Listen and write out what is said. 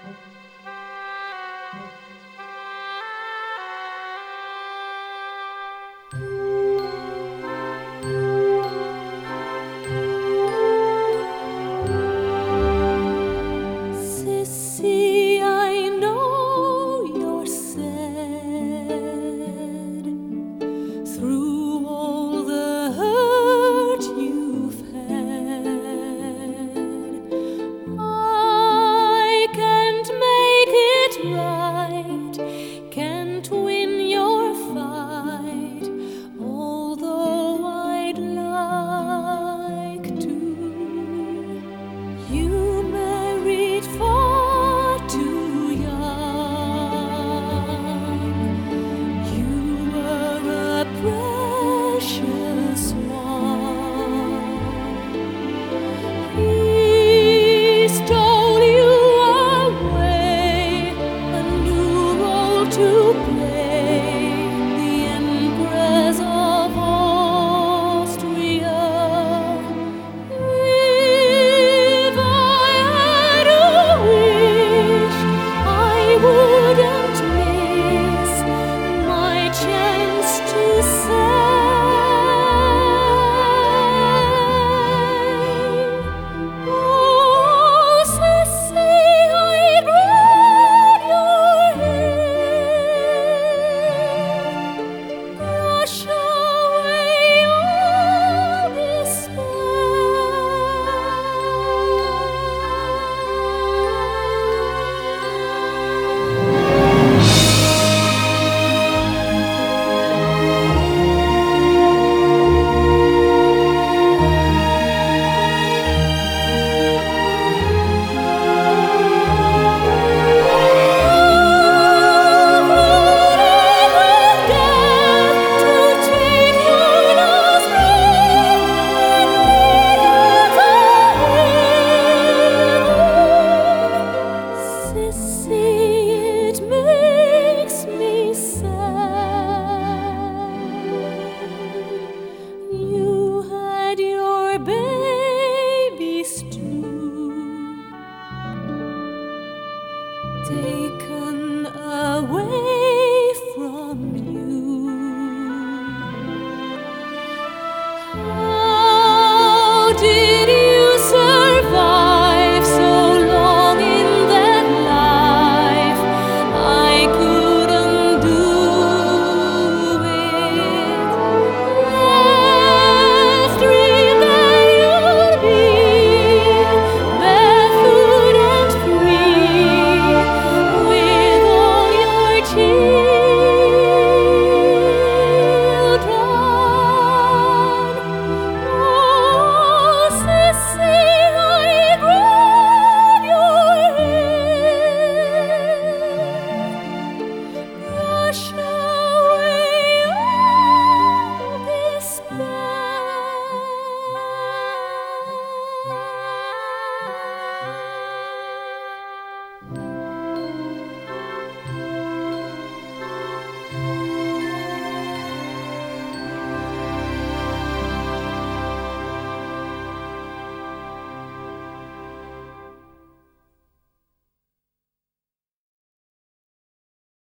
Sissy, I know you're sad through all the hurt you've had. I can't make it right, can't win your fight, although I'd like to. You married far too young. You were a precious one. He stole you away, a new role to play, the Empress of Austria. If I had a wish, I wouldn't miss my chance to say, oh, Sissy, I'd braid your hair, brush away all Sissy, it makes me sad. You had your babies too, taken away.